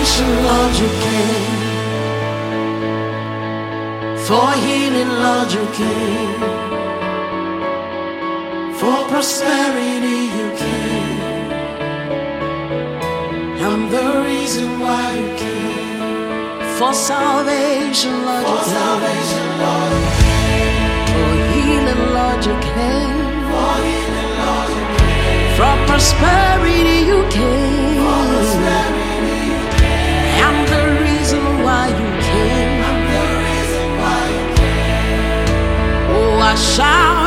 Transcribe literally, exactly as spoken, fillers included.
Lord, you came. For healing, Lord, you came. For prosperity, you came. I'm the reason why you came. For salvation, Lord, For you came. salvation, Lord, you came. For healing, Lord, you came. For healing, Lord, you came. For prosperity, you came. For prosperity, you came. I'm the reason why you came. I'm the reason why you came. Oh, I shout.